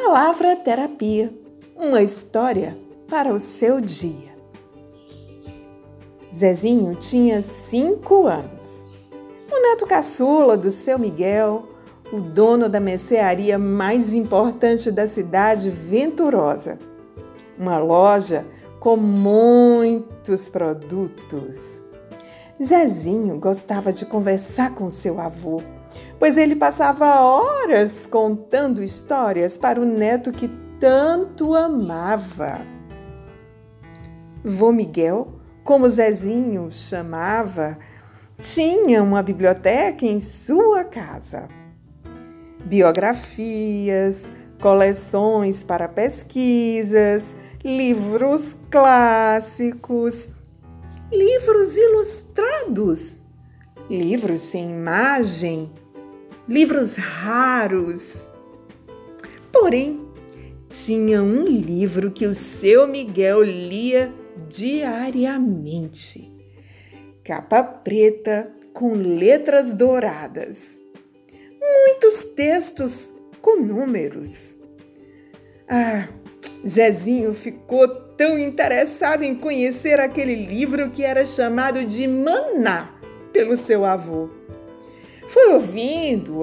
Palavra Terapia, uma história para o seu dia. Zezinho tinha 5 anos. O neto caçula do seu Miguel, o dono da mercearia mais importante da cidade Venturosa. Uma loja com muitos produtos. Zezinho gostava de conversar com seu avô, pois ele passava horas contando histórias para o neto que tanto amava. Vô Miguel, como Zezinho chamava, tinha uma biblioteca em sua casa. Biografias, coleções para pesquisas, livros clássicos, livros ilustrados, livros sem imagem, livros raros. Porém, tinha um livro que o seu Miguel lia diariamente. Capa preta com letras douradas. Muitos textos com números. Zezinho ficou tão interessado em conhecer aquele livro que era chamado de Maná pelo seu avô. Foi ouvindo,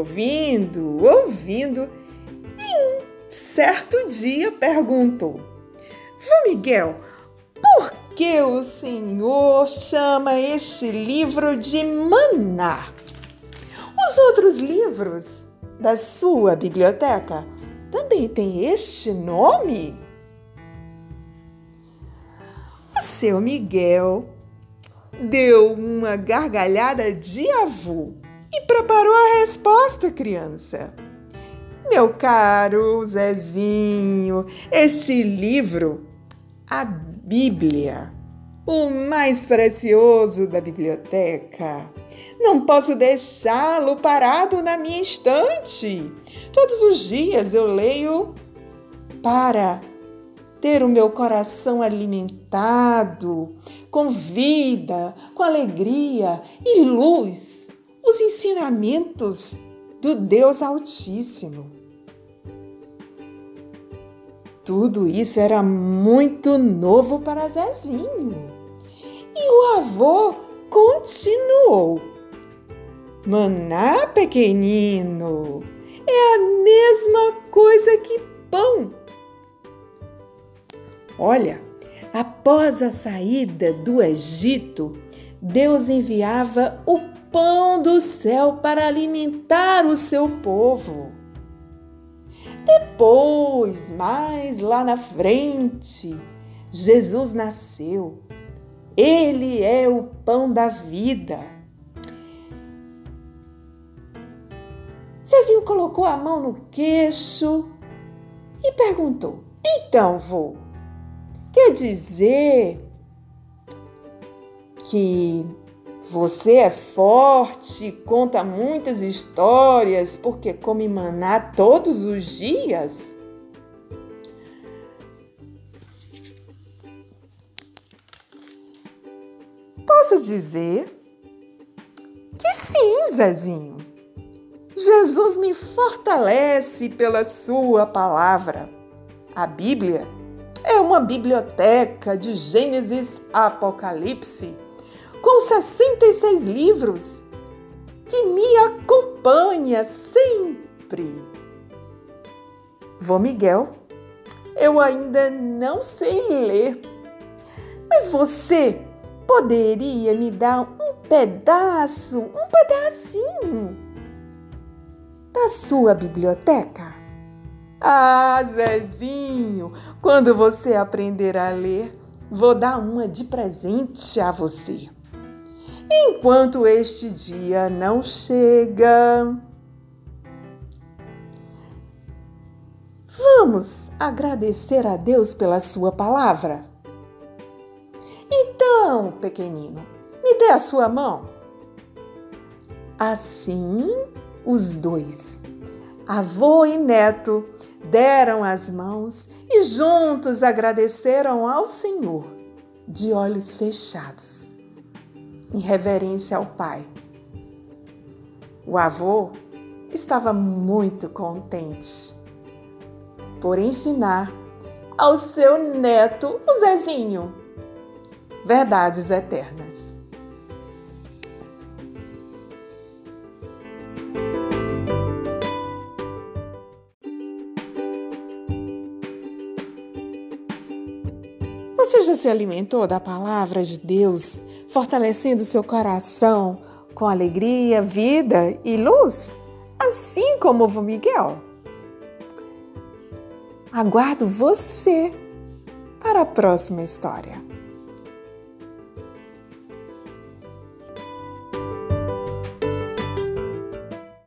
e um certo dia perguntou: Vô Miguel, por que o senhor chama este livro de Maná? Os outros livros da sua biblioteca também têm este nome? O seu Miguel deu uma gargalhada de avô e preparou a resposta, criança. Meu caro Zezinho, este livro, a Bíblia, o mais precioso da biblioteca, não posso deixá-lo parado na minha estante. Todos os dias eu leio para ter o meu coração alimentado, com vida, com alegria e luz, os ensinamentos do Deus Altíssimo. Tudo isso era muito novo para Zezinho. E o avô continuou: Maná, pequenino, é a mesma coisa que pão. Olha, após a saída do Egito, Deus enviava o pão do céu para alimentar o seu povo. Depois, mais lá na frente, Jesus nasceu. Ele é o pão da vida. Zezinho colocou a mão no queixo e perguntou: Então, vô, quer dizer que você é forte, conta muitas histórias porque come maná todos os dias? Posso dizer que sim, Zezinho. Jesus me fortalece pela sua palavra. A Bíblia é uma biblioteca de Gênesis a Apocalipse, com 66 livros, que me acompanha sempre. Vô Miguel, eu ainda não sei ler, mas você poderia me dar um pedacinho da sua biblioteca? Zezinho, quando você aprender a ler, vou dar uma de presente a você. Enquanto este dia não chega, vamos agradecer a Deus pela sua palavra? Então, pequenino, me dê a sua mão. Assim, os dois, avô e neto, deram as mãos e juntos agradeceram ao Senhor, de olhos fechados, em reverência ao Pai. O avô estava muito contente. por ensinar ao seu neto, o Zezinho, verdades eternas. Você já se alimentou da palavra de Deus, fortalecendo seu coração com alegria, vida e luz? Assim como o vô Miguel. Aguardo você para a próxima história.